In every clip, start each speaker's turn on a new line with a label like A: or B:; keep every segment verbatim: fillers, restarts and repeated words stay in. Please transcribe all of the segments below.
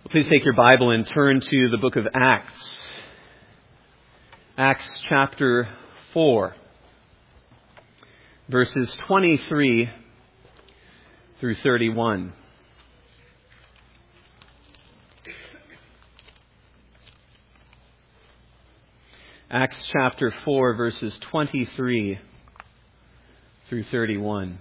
A: Please take your Bible and turn to the book of Acts. Acts chapter four, verses twenty-three through thirty-one. Acts chapter four, verses twenty-three through thirty-one.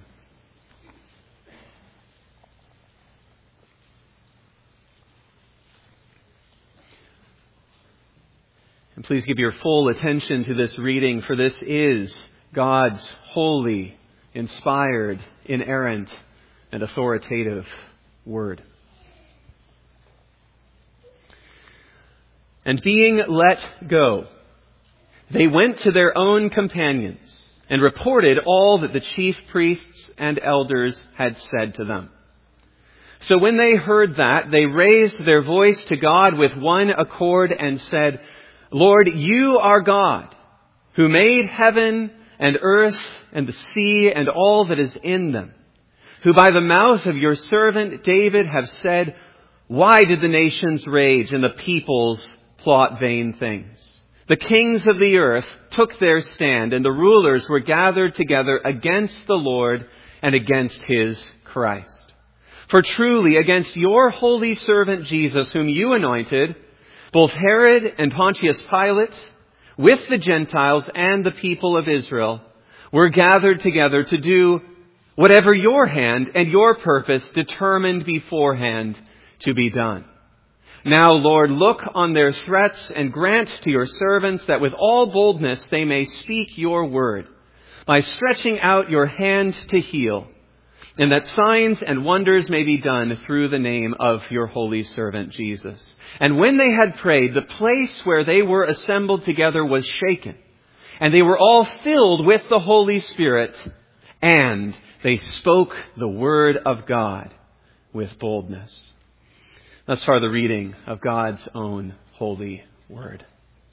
A: And please give your full attention to this reading, for this is God's holy, inspired, inerrant, and authoritative word. And being let go, they went to their own companions and reported all that the chief priests and elders had said to them. So when they heard that, they raised their voice to God with one accord and said, Lord, you are God, who made heaven and earth and the sea and all that is in them, who by the mouth of your servant David have said, why did the nations rage and the peoples plot vain things? The kings of the earth took their stand, and the rulers were gathered together against the Lord and against his Christ. For truly against your holy servant Jesus, whom you anointed, both Herod and Pontius Pilate, with the Gentiles and the people of Israel, were gathered together to do whatever your hand and your purpose determined beforehand to be done. Now, Lord, look on their threats and grant to your servants that with all boldness they may speak your word, by stretching out your hand to heal, and that signs and wonders may be done through the name of your holy servant Jesus. And when they had prayed, the place where they were assembled together was shaken, and they were all filled with the Holy Spirit, and they spoke the word of God with boldness. Thus far the reading of God's own holy word.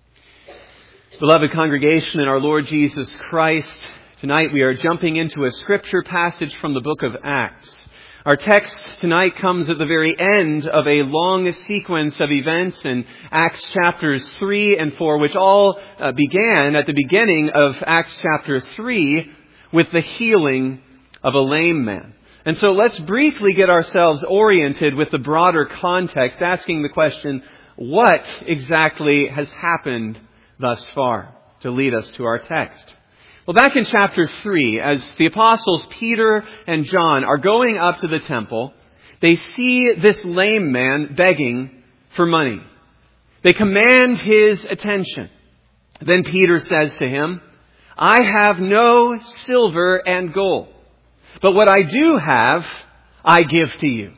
A: Beloved congregation in our Lord Jesus Christ, tonight we are jumping into a scripture passage from the book of Acts. Our text tonight comes at the very end of a long sequence of events in Acts chapters three and four, which all uh, began at the beginning of Acts chapter three with the healing of a lame man. And so let's briefly get ourselves oriented with the broader context, asking the question, what exactly has happened thus far, to lead us to our text? Well, back in chapter three, as the apostles Peter and John are going up to the temple, they see this lame man begging for money. They command his attention. Then Peter says to him, I have no silver and gold, but what I do have, I give to you.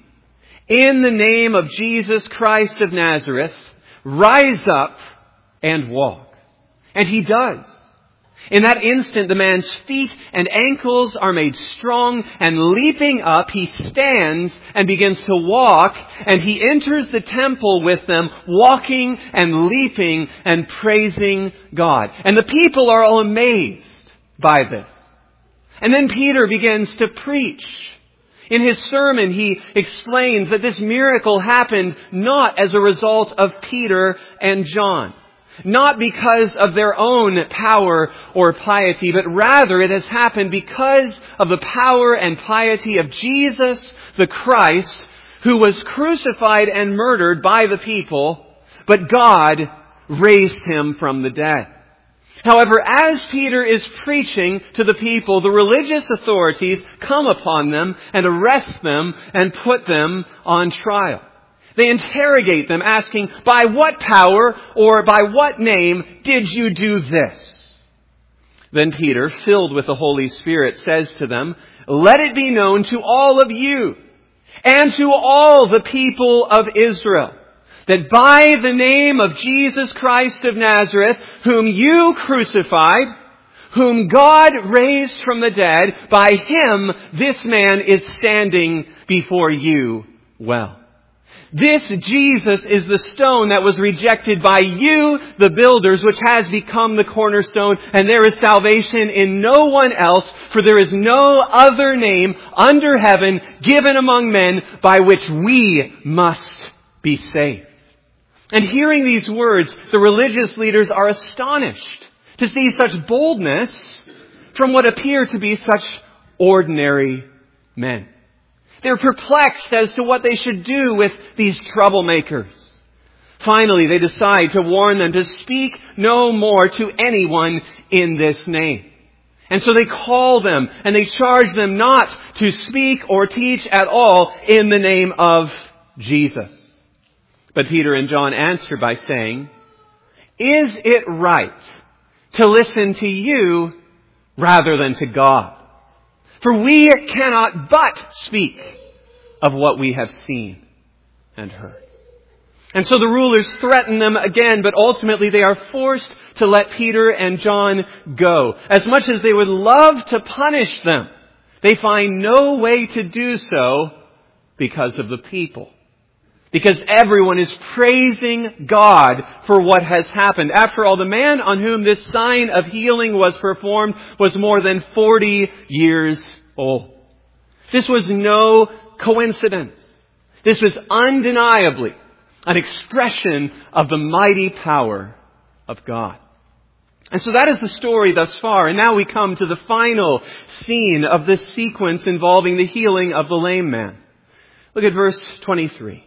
A: In the name of Jesus Christ of Nazareth, rise up and walk. And he does. In that instant, the man's feet and ankles are made strong, and leaping up, he stands and begins to walk, and he enters the temple with them, walking and leaping and praising God. And the people are all amazed by this. And then Peter begins to preach. In his sermon, he explains that this miracle happened not as a result of Peter and John, not because of their own power or piety, but rather it has happened because of the power and piety of Jesus the Christ, who was crucified and murdered by the people, but God raised him from the dead. However, as Peter is preaching to the people, the religious authorities come upon them and arrest them and put them on trial. They interrogate them, asking, by what power or by what name did you do this? Then Peter, filled with the Holy Spirit, says to them, let it be known to all of you and to all the people of Israel that by the name of Jesus Christ of Nazareth, whom you crucified, whom God raised from the dead, by him this man is standing before you well. This Jesus is the stone that was rejected by you, the builders, which has become the cornerstone, and there is salvation in no one else, for there is no other name under heaven given among men by which we must be saved. And hearing these words, the religious leaders are astonished to see such boldness from what appear to be such ordinary men. They're perplexed as to what they should do with these troublemakers. Finally, they decide to warn them to speak no more to anyone in this name. And so they call them and they charge them not to speak or teach at all in the name of Jesus. But Peter and John answer by saying, "Is it right to listen to you rather than to God? For we cannot but speak of what we have seen and heard." And so the rulers threaten them again, but ultimately they are forced to let Peter and John go. As much as they would love to punish them, they find no way to do so because of the people. Because everyone is praising God for what has happened. After all, the man on whom this sign of healing was performed was more than forty years old. This was no coincidence. This was undeniably an expression of the mighty power of God. And so that is the story thus far. And now we come to the final scene of this sequence involving the healing of the lame man. Look at verse twenty-three.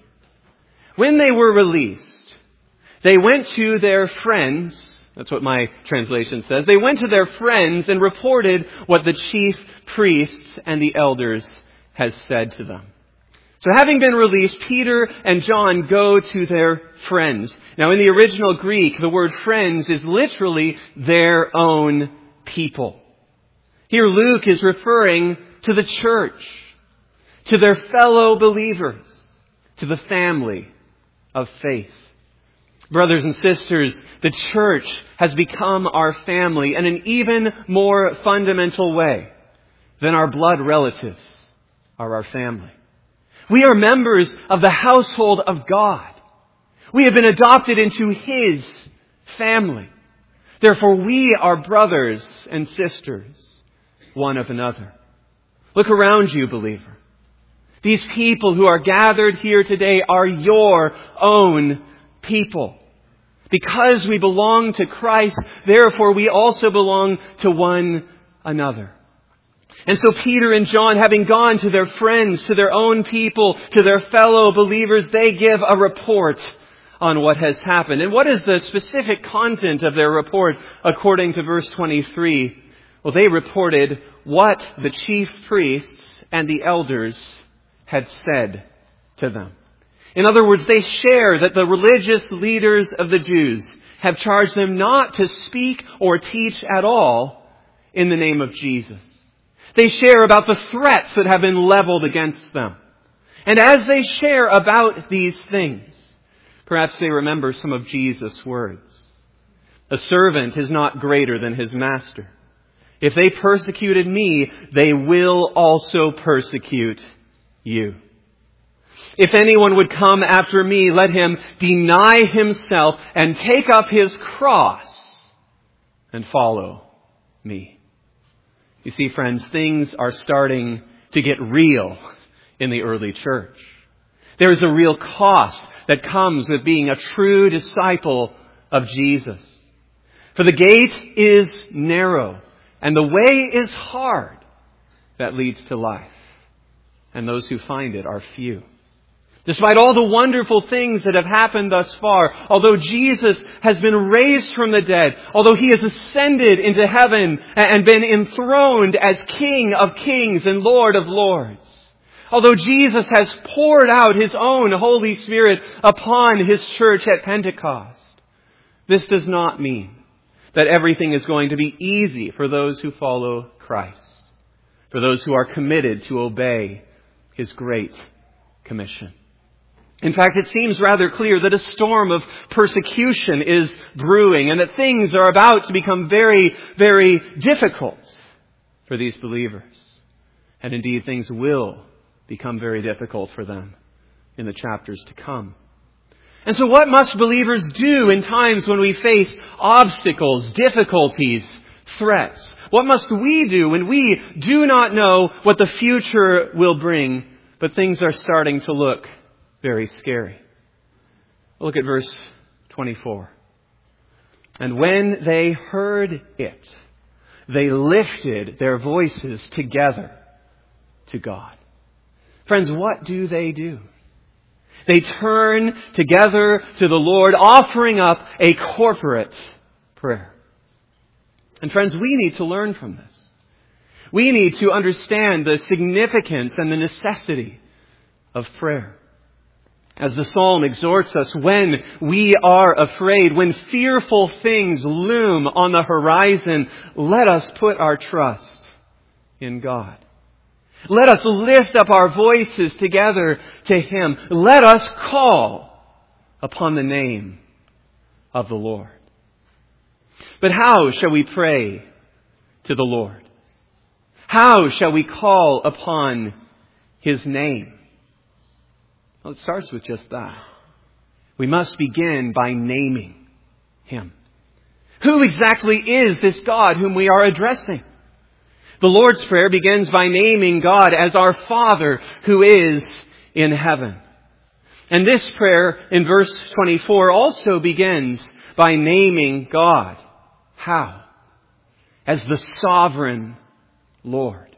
A: When they were released, they went to their friends. That's what my translation says. They went to their friends and reported what the chief priests and the elders had said to them. So having been released, Peter and John go to their friends. Now in the original Greek, the word friends is literally their own people. Here Luke is referring to the church, to their fellow believers, to the family of faith. Brothers and sisters, the church has become our family in an even more fundamental way than our blood relatives are our family. We are members of the household of God. We have been adopted into His family. Therefore, we are brothers and sisters, one of another. Look around you, believer. These people who are gathered here today are your own people. Because we belong to Christ, therefore we also belong to one another. And so Peter and John, having gone to their friends, to their own people, to their fellow believers, they give a report on what has happened. And what is the specific content of their report according to verse twenty-three? Well, they reported what the chief priests and the elders had said to them. In other words, they share that the religious leaders of the Jews have charged them not to speak or teach at all in the name of Jesus. They share about the threats that have been leveled against them. And as they share about these things, perhaps they remember some of Jesus' words. A servant is not greater than his master. If they persecuted me, they will also persecute you. If anyone would come after me, let him deny himself and take up his cross and follow me. You see, friends, things are starting to get real in the early church. There is a real cost that comes with being a true disciple of Jesus. For the gate is narrow and the way is hard that leads to life. And those who find it are few. Despite all the wonderful things that have happened thus far, although Jesus has been raised from the dead, although He has ascended into heaven and been enthroned as King of kings and Lord of lords, although Jesus has poured out His own Holy Spirit upon His church at Pentecost, this does not mean that everything is going to be easy for those who follow Christ, for those who are committed to obey His great commission. In fact, it seems rather clear that a storm of persecution is brewing and that things are about to become very, very difficult for these believers. And indeed, things will become very difficult for them in the chapters to come. And so what must believers do in times when we face obstacles, difficulties, threats? What must we do when we do not know what the future will bring, but things are starting to look very scary? Look at verse twenty-four. And when they heard it, they lifted their voices together to God. Friends, what do they do? They turn together to the Lord, offering up a corporate prayer. And friends, we need to learn from this. We need to understand the significance and the necessity of prayer. As the psalm exhorts us, when we are afraid, when fearful things loom on the horizon, let us put our trust in God. Let us lift up our voices together to Him. Let us call upon the name of the Lord. But how shall we pray to the Lord? How shall we call upon His name? Well, it starts with just that. We must begin by naming Him. Who exactly is this God whom we are addressing? The Lord's Prayer begins by naming God as our Father who is in heaven. And this prayer in verse twenty-four also begins by naming God. How? As the sovereign Lord.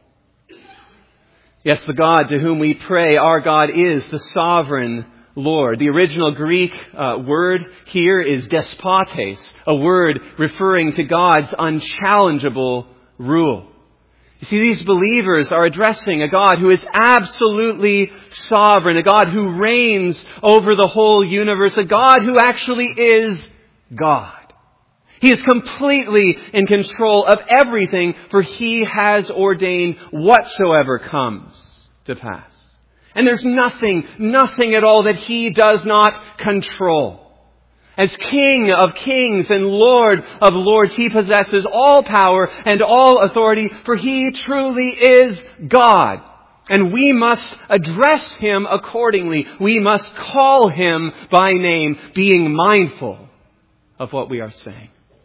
A: Yes, the God to whom we pray, our God is the sovereign Lord. The original Greek uh, word here is despotes, a word referring to God's unchallengeable rule. You see, these believers are addressing a God who is absolutely sovereign, a God who reigns over the whole universe, a God who actually is God. He is completely in control of everything, for He has ordained whatsoever comes to pass. And there's nothing, nothing at all that He does not control. As King of kings and Lord of lords, He possesses all power and all authority, for He truly is God. And we must address Him accordingly. We must call Him by name, being mindful of what we are saying.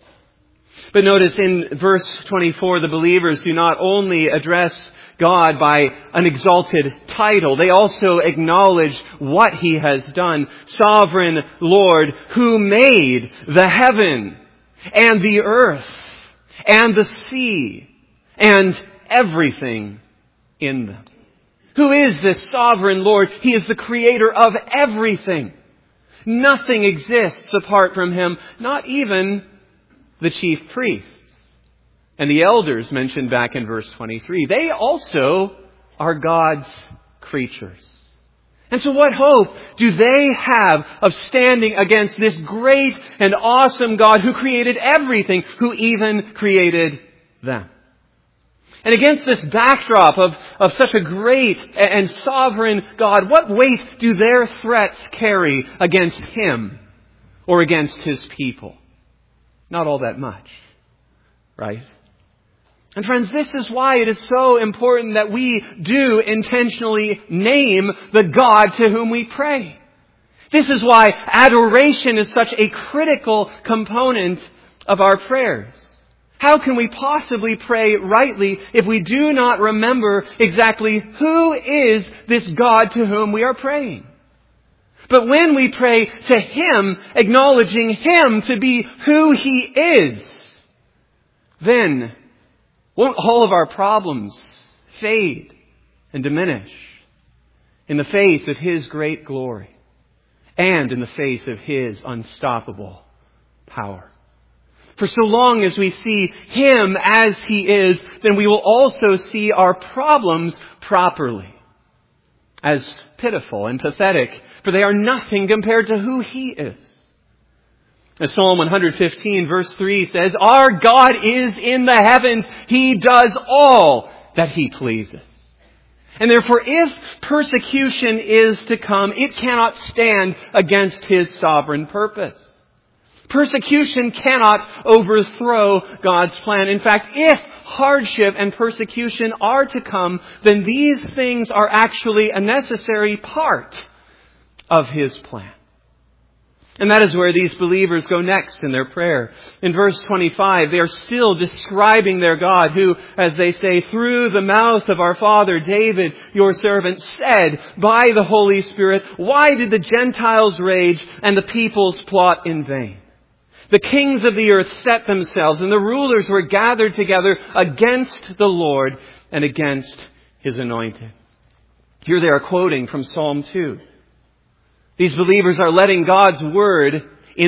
A: But notice in verse twenty-four, the believers do not only address God by an exalted title. They also acknowledge what He has done. Sovereign Lord, who made the heaven and the earth and the sea and everything in them. Who is this sovereign Lord? He is the creator of everything. Nothing exists apart from Him, not even the chief priests and the elders mentioned back in verse twenty-three. They also are God's creatures. And so what hope do they have of standing against this great and awesome God who created everything, who even created them? And against this backdrop of, of such a great and sovereign God, what weight do their threats carry against Him or against His people? Not all that much, right? And friends, this is why it is so important that we do intentionally name the God to whom we pray. This is why adoration is such a critical component of our prayers. How can we possibly pray rightly if we do not remember exactly who is this God to whom we are praying? But when we pray to Him, acknowledging Him to be who He is, then won't all of our problems fade and diminish in the face of His great glory and in the face of His unstoppable power? For so long as we see Him as He is, then we will also see our problems properly, as pitiful and pathetic, for they are nothing compared to who He is. As Psalm one fifteen verse three says, our God is in the heavens. He does all that He pleases. And therefore, if persecution is to come, it cannot stand against His sovereign purpose. Persecution cannot overthrow God's plan. In fact, if hardship and persecution are to come, then these things are actually a necessary part of His plan. And that is where these believers go next in their prayer. In verse twenty-five, they are still describing their God who, as they say, through the mouth of our father David, your servant, said by the Holy Spirit, why did the Gentiles rage and the peoples plot in vain? The kings of the earth set themselves, and the rulers were gathered together against the Lord and against His anointed. Here they are quoting from Psalm two. These believers are letting God's Word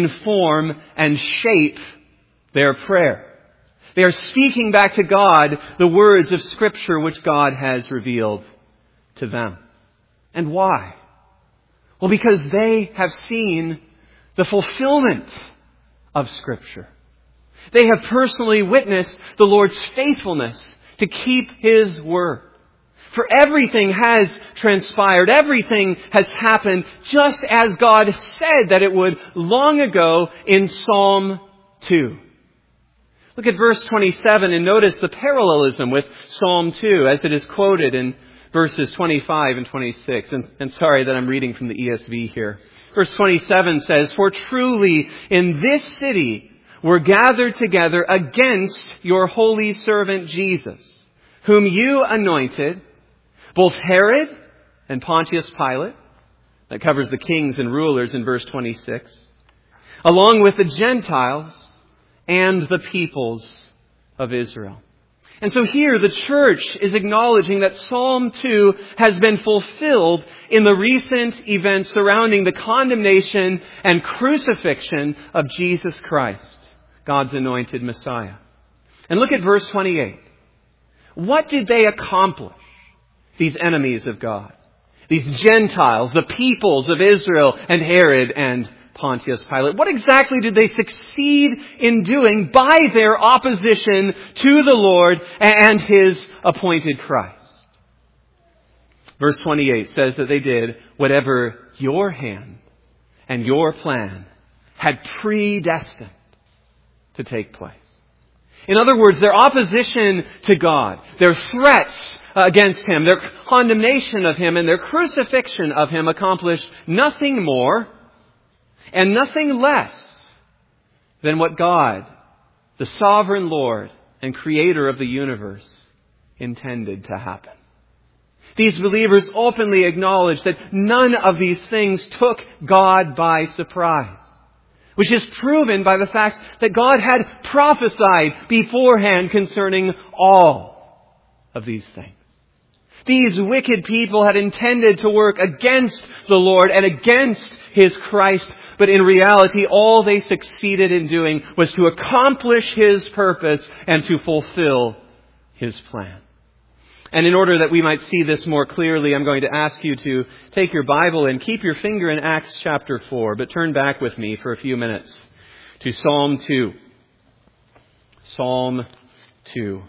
A: inform and shape their prayer. They are speaking back to God the words of Scripture which God has revealed to them. And why? Well, because they have seen the fulfillment of Scripture. They have personally witnessed the Lord's faithfulness to keep His word. For everything has transpired. Everything has happened just as God said that it would long ago in Psalm two. Look at verse twenty-seven and notice the parallelism with Psalm two as it is quoted in verses twenty-five and twenty-six. And, and sorry that I'm reading from the E S V here. Verse twenty-seven says, for truly in this city were gathered together against your holy servant Jesus, whom you anointed, both Herod and Pontius Pilate, that covers the kings and rulers in verse twenty-six, along with the Gentiles and the peoples of Israel. And so here the church is acknowledging that Psalm two has been fulfilled in the recent events surrounding the condemnation and crucifixion of Jesus Christ, God's anointed Messiah. And look at verse twenty-eight. What did they accomplish? These enemies of God, these Gentiles, the peoples of Israel and Herod and Pontius Pilate. What exactly did they succeed in doing by their opposition to the Lord and His appointed Christ? Verse twenty-eight says that they did whatever your hand and your plan had predestined to take place. In other words, their opposition to God, their threats against Him, their condemnation of Him, and their crucifixion of Him accomplished nothing more and nothing less than what God, the sovereign Lord and Creator of the universe, intended to happen. These believers openly acknowledge that none of these things took God by surprise, which is proven by the fact that God had prophesied beforehand concerning all of these things. These wicked people had intended to work against the Lord and against His Christ, but in reality all they succeeded in doing was to accomplish His purpose and to fulfill His plan. And in order that we might see this more clearly, I'm going to ask you to take your Bible and keep your finger in Acts chapter four, but turn back with me for a few minutes to Psalm two. Psalm two.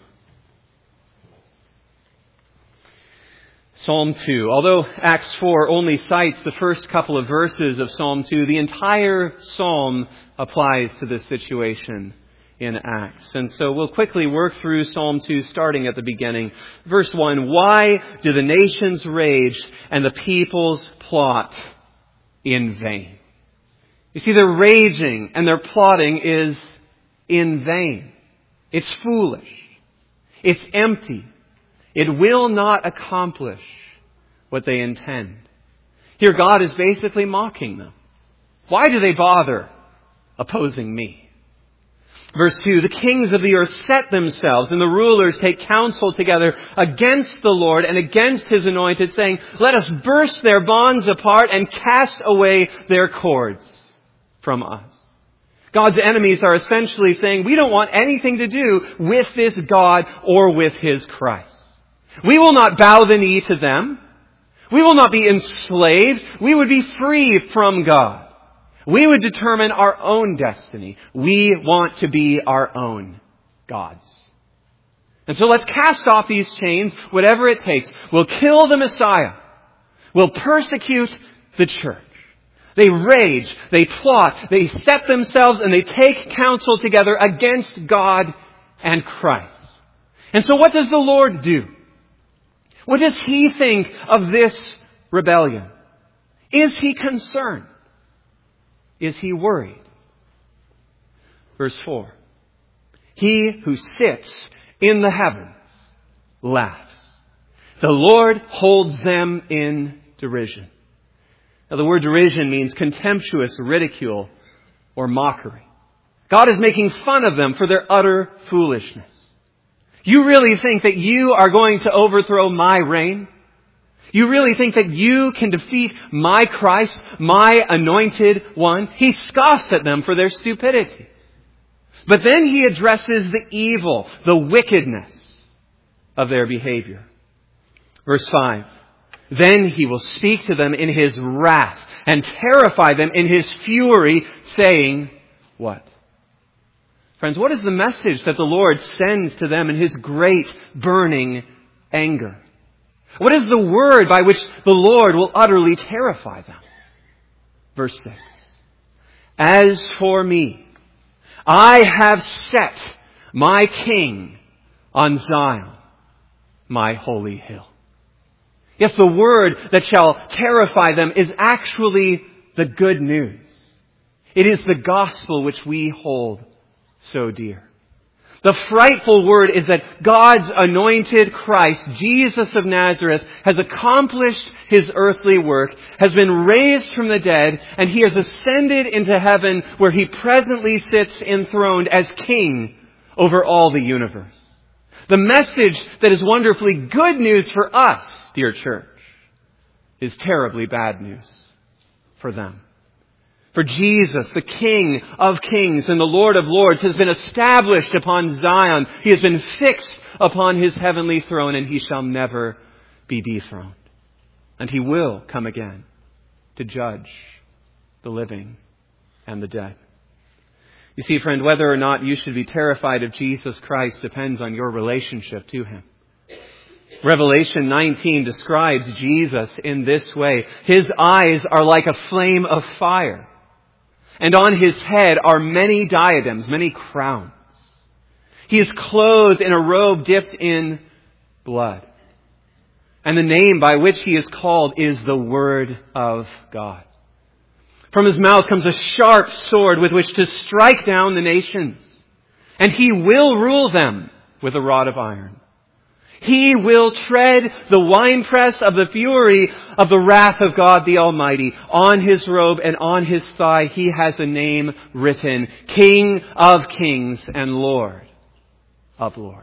A: Psalm two. Although Acts four only cites the first couple of verses of Psalm two, the entire psalm applies to this situation in Acts. And so we'll quickly work through Psalm two starting at the beginning. Verse one, why do the nations rage and the peoples plot in vain? You see, their raging and their plotting is in vain. It's foolish. It's empty. It will not accomplish what they intend. Here God is basically mocking them. Why do they bother opposing me? Verse two, the kings of the earth set themselves and the rulers take counsel together against the Lord and against His anointed, saying, let us burst their bonds apart and cast away their cords from us. God's enemies are essentially saying, we don't want anything to do with this God or with His Christ. We will not bow the knee to them. We will not be enslaved. We would be free from God. We would determine our own destiny. We want to be our own gods. And so let's cast off these chains, whatever it takes. We'll kill the Messiah. We'll persecute the church. They rage, they plot, they set themselves and they take counsel together against God and Christ. And so what does the Lord do? What does He think of this rebellion? Is He concerned? is he worried? Verse four. He who sits in the heavens laughs. The Lord holds them in derision. Now, the word derision means contemptuous ridicule or mockery. God is making fun of them for their utter foolishness. You really think that you are going to overthrow my reign? You really think that you can defeat my Christ, my anointed one? He scoffs at them for their stupidity. But then he addresses the evil, the wickedness of their behavior. Verse five. Then he will speak to them in his wrath and terrify them in his fury, saying, what? Friends, what is the message that the Lord sends to them in his great burning anger? What is the word by which the Lord will utterly terrify them? Verse six. As for me, I have set my king on Zion, my holy hill. Yes, the word that shall terrify them is actually the good news. It is the gospel which we hold so dear. The frightful word is that God's anointed Christ, Jesus of Nazareth, has accomplished his earthly work, has been raised from the dead, and he has ascended into heaven where he presently sits enthroned as king over all the universe. The message that is wonderfully good news for us, dear church, is terribly bad news for them. For Jesus, the King of kings and the Lord of lords, has been established upon Zion. He has been fixed upon his heavenly throne, and he shall never be dethroned. And he will come again to judge the living and the dead. You see, friend, whether or not you should be terrified of Jesus Christ depends on your relationship to him. Revelation nineteen describes Jesus in this way. His eyes are like a flame of fire, and on his head are many diadems, many crowns. He is clothed in a robe dipped in blood. And the name by which he is called is the Word of God. From his mouth comes a sharp sword with which to strike down the nations. And he will rule them with a rod of iron. He will tread the winepress of the fury of the wrath of God the Almighty. On his robe and on his thigh he has a name written, King of Kings and Lord of Lords.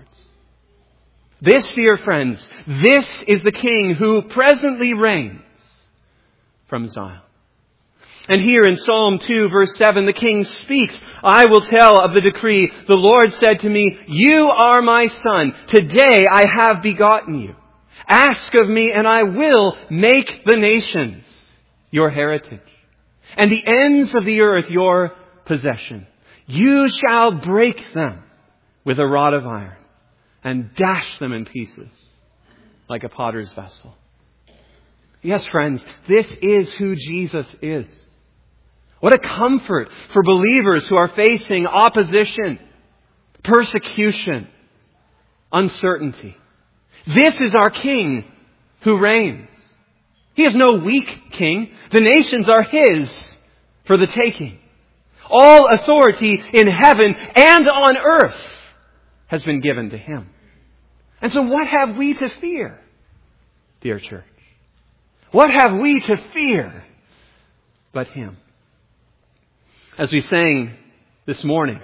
A: This, dear friends, this is the King who presently reigns from Zion. And here in Psalm two, verse seven, the King speaks, I will tell of the decree. The Lord said to me, you are my son. Today I have begotten you. Ask of me and I will make the nations your heritage and the ends of the earth your possession. You shall break them with a rod of iron and dash them in pieces like a potter's vessel. Yes, friends, this is who Jesus is. What a comfort for believers who are facing opposition, persecution, uncertainty. This is our King who reigns. He is no weak king. The nations are his for the taking. All authority in heaven and on earth has been given to him. And so what have we to fear, dear church? What have we to fear but him? As we sang this morning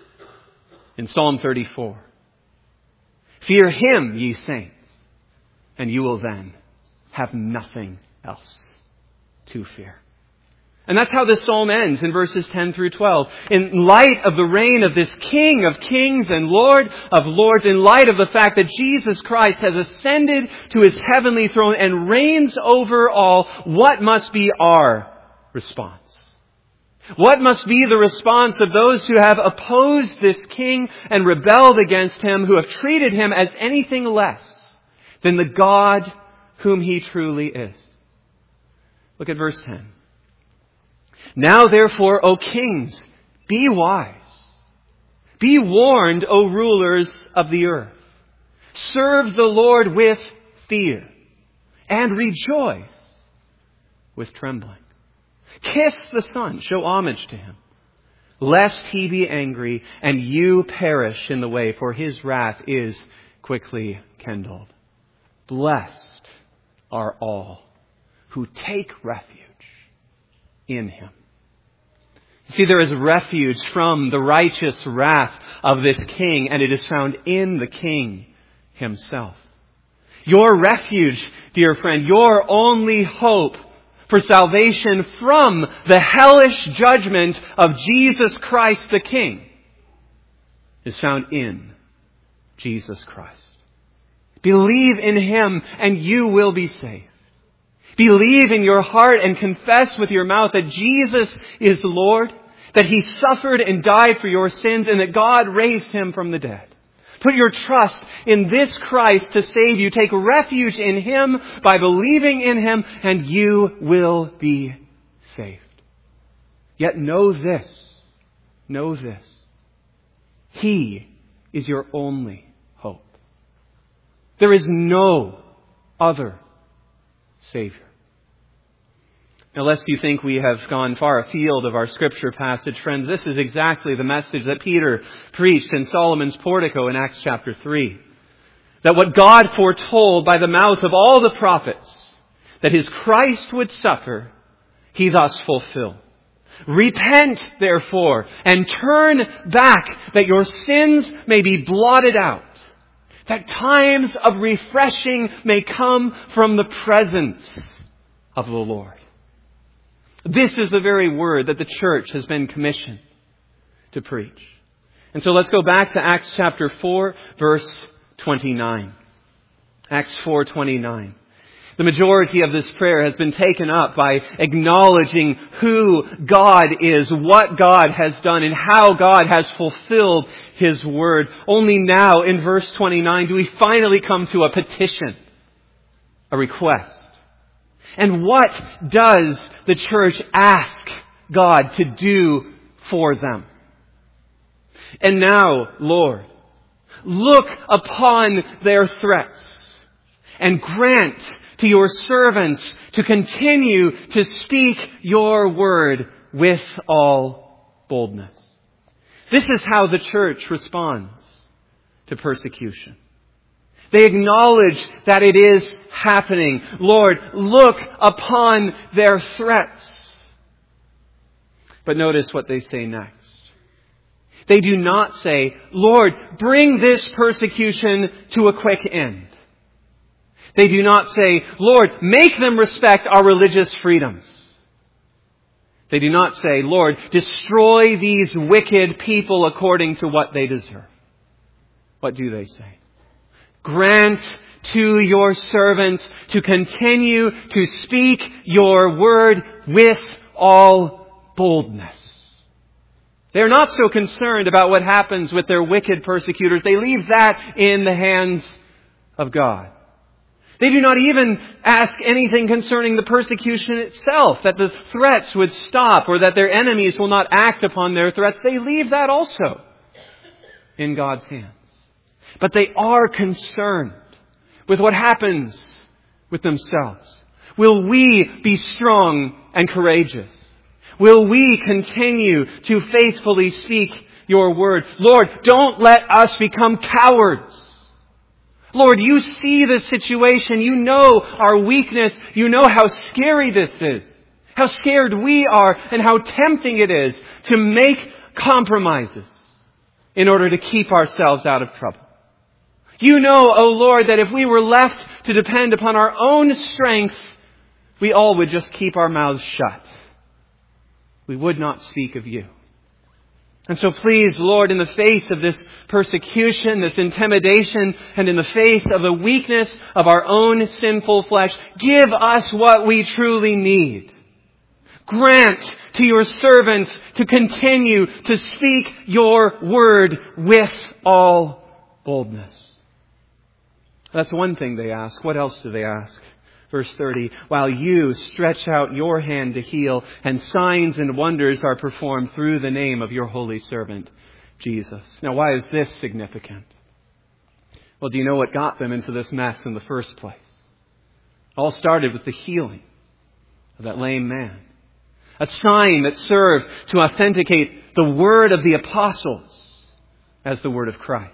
A: in Psalm thirty-four, fear him, ye saints, and you will then have nothing else to fear. And that's how this psalm ends in verses ten through twelve. In light of the reign of this King of kings and Lord of lords, in light of the fact that Jesus Christ has ascended to his heavenly throne and reigns over all, what must be our response? What must be the response of those who have opposed this King and rebelled against him, who have treated him as anything less than the God whom he truly is? Look at verse ten. Now therefore, O kings, be wise. Be warned, O rulers of the earth. Serve the Lord with fear and rejoice with trembling. Kiss the Son, show homage to him, lest he be angry and you perish in the way, for his wrath is quickly kindled. Blessed are all who take refuge in him. See, there is refuge from the righteous wrath of this king, and it is found in the king himself. Your refuge, dear friend, your only hope for salvation from the hellish judgment of Jesus Christ the King is found in Jesus Christ. Believe in him and you will be saved. Believe in your heart and confess with your mouth that Jesus is Lord, that he suffered and died for your sins, and that God raised him from the dead. Put your trust in this Christ to save you. Take refuge in him by believing in him, and you will be saved. Yet know this, know this. He is your only hope. There is no other Savior. Now, lest you think we have gone far afield of our scripture passage, friends, this is exactly the message that Peter preached in Solomon's portico in Acts chapter three. That what God foretold by the mouth of all the prophets, that his Christ would suffer, he thus fulfilled. Repent, therefore, and turn back, that your sins may be blotted out, that times of refreshing may come from the presence of the Lord. This is the very word that the church has been commissioned to preach. And so let's go back to Acts chapter four, verse twenty-nine. Acts four twenty-nine. The majority of this prayer has been taken up by acknowledging who God is, what God has done, and how God has fulfilled his word. Only now in verse twenty-nine do we finally come to a petition, a request. And what does the church ask God to do for them? And now, Lord, look upon their threats and grant to your servants to continue to speak your word with all boldness. This is how the church responds to persecution. They acknowledge that it is happening. Lord, look upon their threats. But notice what they say next. They do not say, Lord, bring this persecution to a quick end. They do not say, Lord, make them respect our religious freedoms. They do not say, Lord, destroy these wicked people according to what they deserve. What do they say? Grant to your servants to continue to speak your word with all boldness. They're not so concerned about what happens with their wicked persecutors. They leave that in the hands of God. They do not even ask anything concerning the persecution itself, that the threats would stop or that their enemies will not act upon their threats. They leave that also in God's hands. But they are concerned with what happens with themselves. Will we be strong and courageous? Will we continue to faithfully speak your word? Lord, don't let us become cowards. Lord, you see the situation. You know our weakness. You know how scary this is. How scared we are and how tempting it is to make compromises in order to keep ourselves out of trouble. You know, O Lord, that if we were left to depend upon our own strength, we all would just keep our mouths shut. We would not speak of you. And so please, Lord, in the face of this persecution, this intimidation, and in the face of the weakness of our own sinful flesh, give us what we truly need. Grant to your servants to continue to speak your word with all boldness. That's one thing they ask. What else do they ask? Verse thirty, while you stretch out your hand to heal, and signs and wonders are performed through the name of your holy servant, Jesus. Now, why is this significant? Well, do you know what got them into this mess in the first place? It all started with the healing of that lame man. a sign that served to authenticate the word of the apostles as the word of Christ.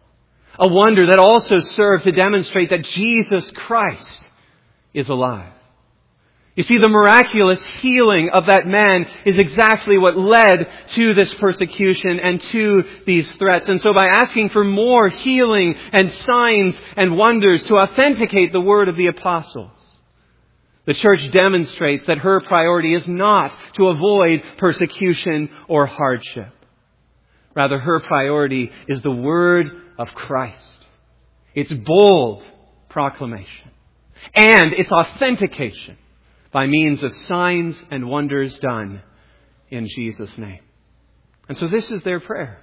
A: A wonder that also served to demonstrate that Jesus Christ is alive. You see, the miraculous healing of that man is exactly what led to this persecution and to these threats. And so by asking for more healing and signs and wonders to authenticate the word of the apostles, the church demonstrates that her priority is not to avoid persecution or hardship. Rather, her priority is the word of Christ, its bold proclamation, and its authentication by means of signs and wonders done in Jesus' name. And so this is their prayer.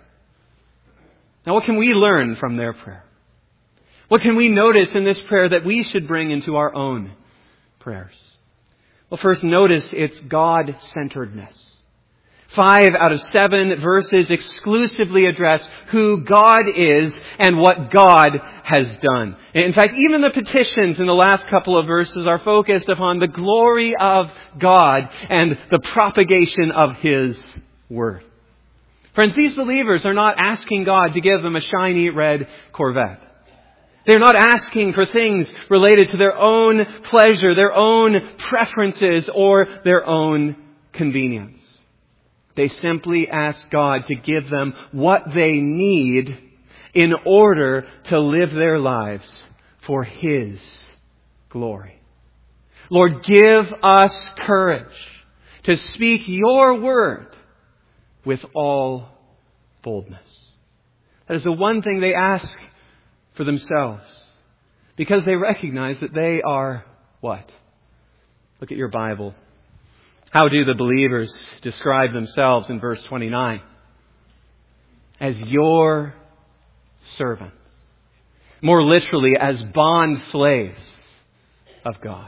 A: Now, what can we learn from their prayer? What can we notice in this prayer that we should bring into our own prayers? Well, first, notice its God-centeredness. Five out of seven verses exclusively address who God is and what God has done. In fact, even the petitions in the last couple of verses are focused upon the glory of God and the propagation of His Word. Friends, these believers are not asking God to give them a shiny red Corvette. They're not asking for things related to their own pleasure, their own preferences, or their own convenience. They simply ask God to give them what they need in order to live their lives for His glory. Lord, give us courage to speak your word with all boldness. That is the one thing they ask for themselves, because they recognize that they are what? Look at your Bible. How do the believers describe themselves in verse twenty-nine? As your servants. More literally, as bond slaves of God.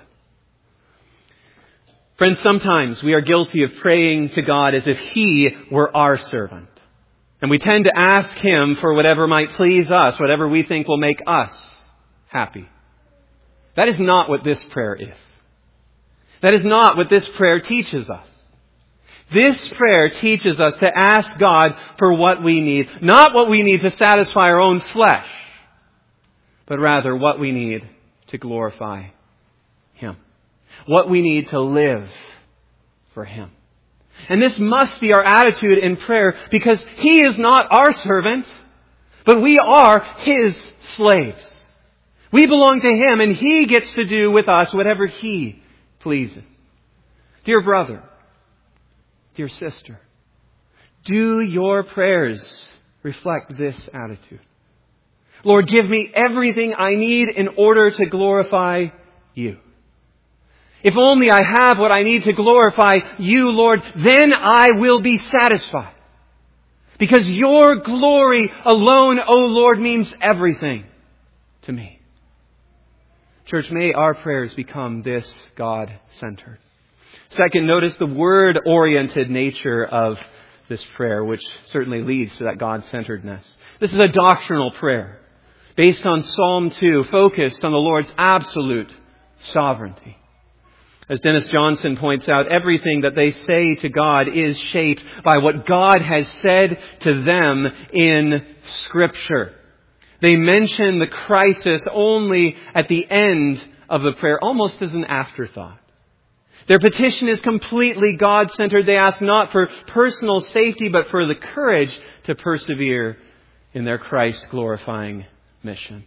A: Friends, sometimes we are guilty of praying to God as if He were our servant. And we tend to ask Him for whatever might please us, whatever we think will make us happy. That is not what this prayer is. That is not what this prayer teaches us. This prayer teaches us to ask God for what we need. Not what we need to satisfy our own flesh, but rather what we need to glorify Him. What we need to live for Him. And this must be our attitude in prayer, because He is not our servant, but we are His slaves. We belong to Him, and He gets to do with us whatever He pleases. Dear brother, dear sister, do your prayers reflect this attitude? Lord, give me everything I need in order to glorify you. If only I have what I need to glorify you, Lord, then I will be satisfied. Because your glory alone, O Lord, means everything to me. Church, may our prayers become this God-centered. Second, notice the word-oriented nature of this prayer, which certainly leads to that God-centeredness. This is a doctrinal prayer based on Psalm two, focused on the Lord's absolute sovereignty. As Dennis Johnson points out, everything that they say to God is shaped by what God has said to them in Scripture. They mention the crisis only at the end of the prayer, almost as an afterthought. Their petition is completely God-centered. They ask not for personal safety, but for the courage to persevere in their Christ-glorifying mission.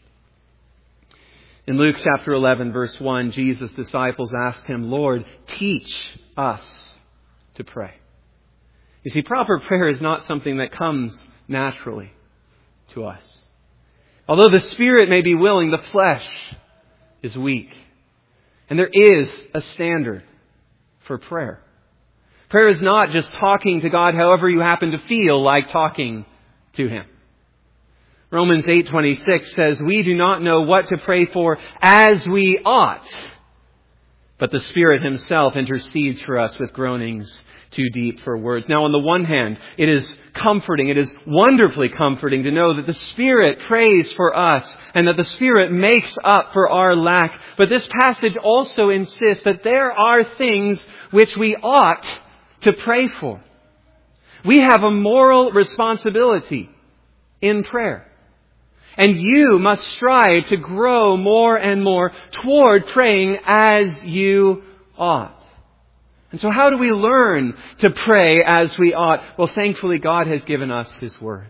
A: In Luke chapter eleven, verse one, Jesus' disciples asked Him, Lord, teach us to pray. You see, proper prayer is not something that comes naturally to us. Although the spirit may be willing, the flesh is weak. And there is a standard for prayer. Prayer is not just talking to God however you happen to feel like talking to Him. Romans eight twenty-six says, we do not know what to pray for as we ought, but the Spirit Himself intercedes for us with groanings too deep for words. Now, on the one hand, it is comforting, it is wonderfully comforting to know that the Spirit prays for us and that the Spirit makes up for our lack. But this passage also insists that there are things which we ought to pray for. We have a moral responsibility in prayer. And you must strive to grow more and more toward praying as you ought. And so how do we learn to pray as we ought? Well, thankfully, God has given us His Word.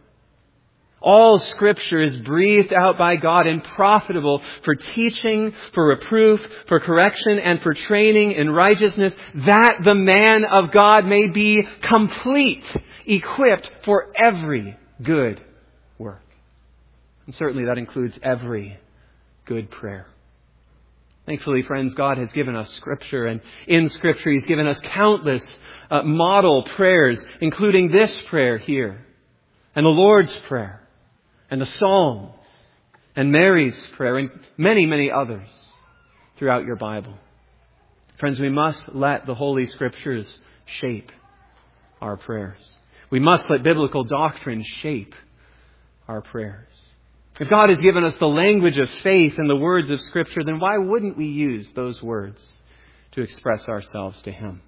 A: All Scripture is breathed out by God and profitable for teaching, for reproof, for correction, and for training in righteousness, that the man of God may be complete, equipped for every good work. And certainly that includes every good prayer. Thankfully, friends, God has given us Scripture, and in Scripture He's given us countless uh, model prayers, including this prayer here, and the Lord's Prayer, and the Psalms, and Mary's prayer, and many, many others throughout your Bible. Friends, we must let the Holy Scriptures shape our prayers. We must let biblical doctrine shape our prayers. If God has given us the language of faith and the words of Scripture, then why wouldn't we use those words to express ourselves to Him?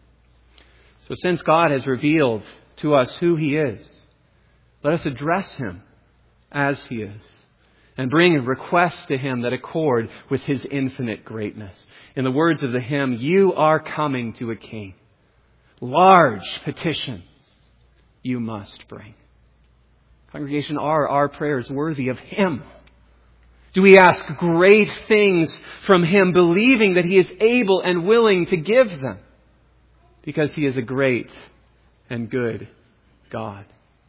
A: So since God has revealed to us who He is, let us address Him as He is and bring requests to Him that accord with His infinite greatness. In the words of the hymn, you are coming to a King. Large petitions you must bring. Congregation, are our prayers worthy of Him? Do we ask great things from Him, believing that He is able and willing to give them? Because He is a great and good God.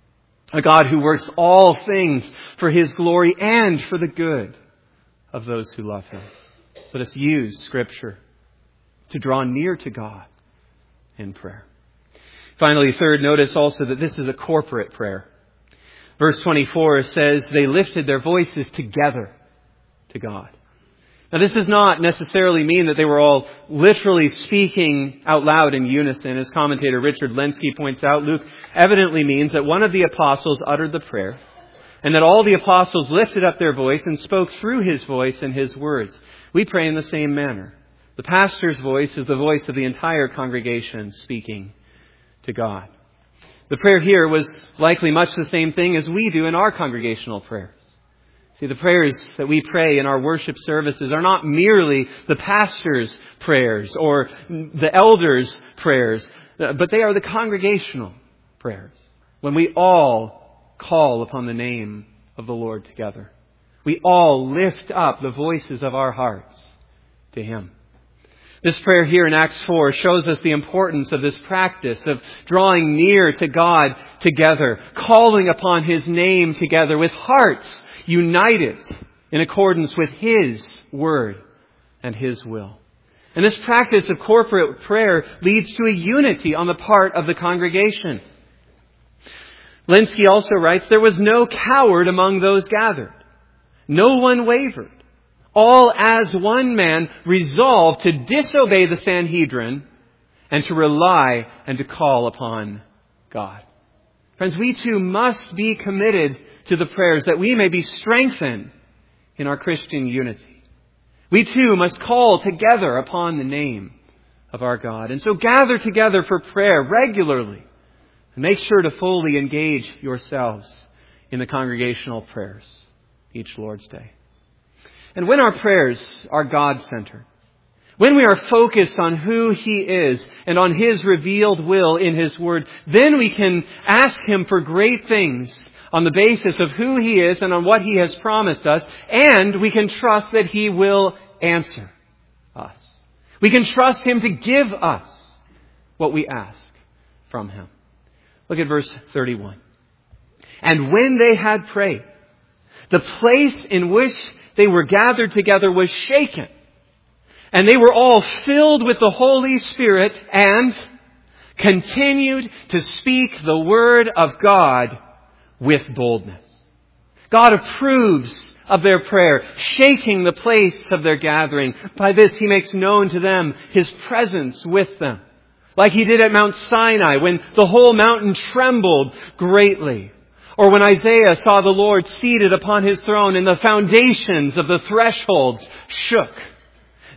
A: A God who works all things for His glory and for the good of those who love Him. Let us use Scripture to draw near to God in prayer. Finally, third, notice also that this is a corporate prayer. Verse twenty-four says, they lifted their voices together to God. Now, this does not necessarily mean that they were all literally speaking out loud in unison. As commentator Richard Lenski points out, Luke evidently means that one of the apostles uttered the prayer, and that all the apostles lifted up their voice and spoke through his voice and his words. We pray in the same manner. The pastor's voice is the voice of the entire congregation speaking to God. The prayer here was likely much the same thing as we do in our congregational prayers. See, the prayers that we pray in our worship services are not merely the pastor's prayers or the elders' prayers, but they are the congregational prayers, when we all call upon the name of the Lord together. We all lift up the voices of our hearts to Him. This prayer here in Acts four shows us the importance of this practice of drawing near to God together, calling upon His name together with hearts united in accordance with His word and His will. And this practice of corporate prayer leads to a unity on the part of the congregation. Lenski also writes, there was no coward among those gathered. No one wavered. All as one man resolved to disobey the Sanhedrin and to rely and to call upon God. Friends, we too must be committed to the prayers that we may be strengthened in our Christian unity. We too must call together upon the name of our God. And so gather together for prayer regularly and make sure to fully engage yourselves in the congregational prayers each Lord's Day. And when our prayers are God-centered, when we are focused on who He is and on His revealed will in His Word, then we can ask Him for great things on the basis of who He is and on what He has promised us, and we can trust that He will answer us. We can trust Him to give us what we ask from Him. Look at verse thirty-one. And when they had prayed, the place in which they were gathered together was shaken, and they were all filled with the Holy Spirit and continued to speak the word of God with boldness. God approves of their prayer, shaking the place of their gathering. By this He makes known to them His presence with them, like He did at Mount Sinai when the whole mountain trembled greatly. Or when Isaiah saw the Lord seated upon His throne and the foundations of the thresholds shook.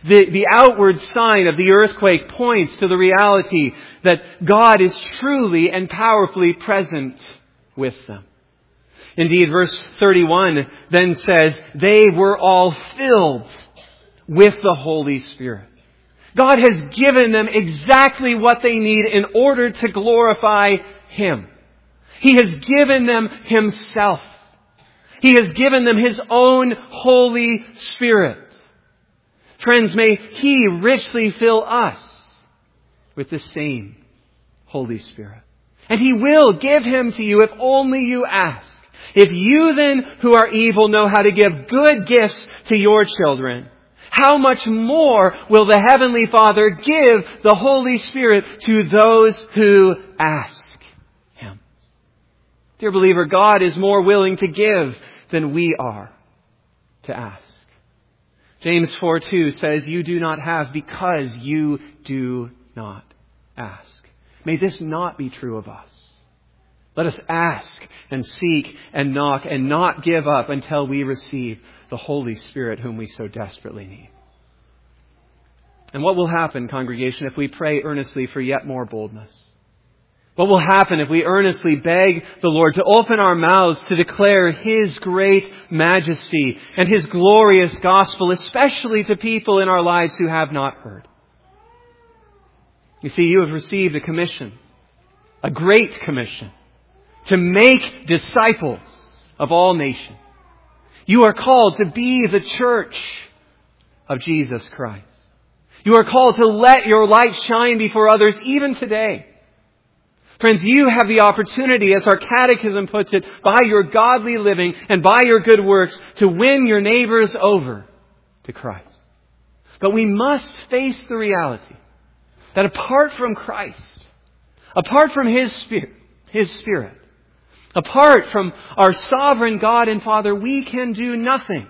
A: The, the outward sign of the earthquake points to the reality that God is truly and powerfully present with them. Indeed, verse thirty-one then says, they were all filled with the Holy Spirit. God has given them exactly what they need in order to glorify Him. He has given them Himself. He has given them His own Holy Spirit. Friends, may He richly fill us with the same Holy Spirit. And He will give Him to you if only you ask. If you then, who are evil, know how to give good gifts to your children, how much more will the Heavenly Father give the Holy Spirit to those who ask Him? Dear believer, God is more willing to give than we are to ask. James four two says, you do not have because you do not ask. May this not be true of us. Let us ask and seek and knock and not give up until we receive the Holy Spirit whom we so desperately need. And what will happen, congregation, if we pray earnestly for yet more boldness? What will happen if we earnestly beg the Lord to open our mouths to declare His great majesty and His glorious gospel, especially to people in our lives who have not heard? You see, you have received a commission, a great commission, to make disciples of all nations. You are called to be the church of Jesus Christ. You are called to let your light shine before others even today. Friends, you have the opportunity, as our catechism puts it, by your godly living and by your good works, to win your neighbors over to Christ. But we must face the reality that apart from Christ, apart from His Spirit, His Spirit, apart from our sovereign God and Father, we can do nothing.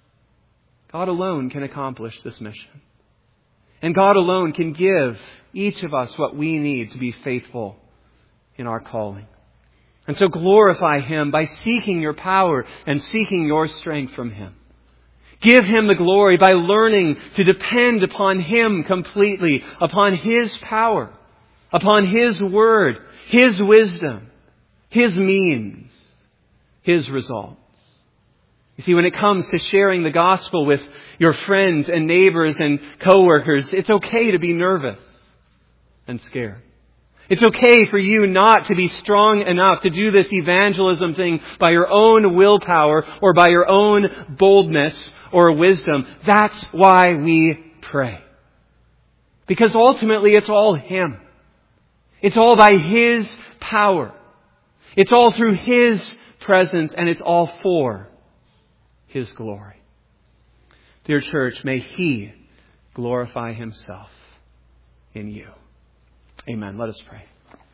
A: God alone can accomplish this mission. And God alone can give each of us what we need to be faithful in our calling. And so glorify Him by seeking your power and seeking your strength from Him. Give Him the glory by learning to depend upon Him completely, upon His power, upon His word, His wisdom, His means, His results. You see, when it comes to sharing the gospel with your friends and neighbors and coworkers, it's okay to be nervous and scared. It's okay for you not to be strong enough to do this evangelism thing by your own willpower or by your own boldness or wisdom. That's why we pray. Because ultimately it's all Him. It's all by His power. It's all through His presence, and it's all for His glory. Dear church, may He glorify Himself in you. Amen. Let us pray.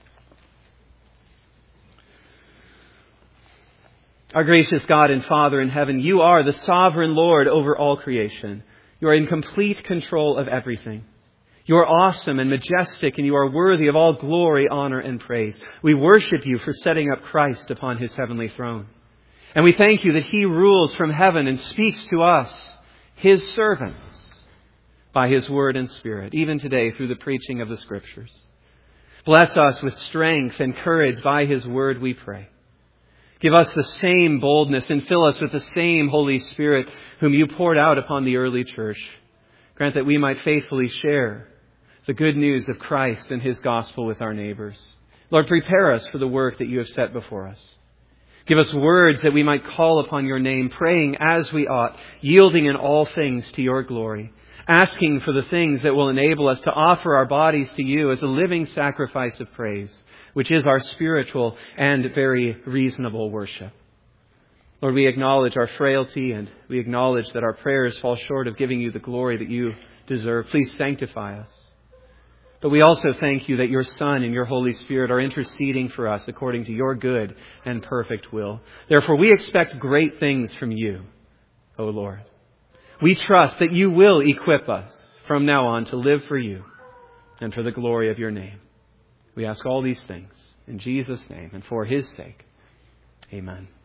A: Our gracious God and Father in heaven, You are the sovereign Lord over all creation. You are in complete control of everything. You are awesome and majestic, and You are worthy of all glory, honor, and praise. We worship You for setting up Christ upon His heavenly throne. And we thank You that He rules from heaven and speaks to us, His servants, by His word and Spirit, even today through the preaching of the Scriptures. Bless us with strength and courage by His word, we pray. Give us the same boldness and fill us with the same Holy Spirit whom You poured out upon the early church. Grant that we might faithfully share the good news of Christ and His gospel with our neighbors. Lord, prepare us for the work that You have set before us. Give us words that we might call upon Your name, praying as we ought, yielding in all things to Your glory, asking for the things that will enable us to offer our bodies to You as a living sacrifice of praise, which is our spiritual and very reasonable worship. Lord, we acknowledge our frailty, and we acknowledge that our prayers fall short of giving You the glory that You deserve. Please sanctify us. But we also thank You that Your Son and Your Holy Spirit are interceding for us according to Your good and perfect will. Therefore, we expect great things from You, O Lord. We trust that You will equip us from now on to live for You and for the glory of Your name. We ask all these things in Jesus' name and for His sake. Amen.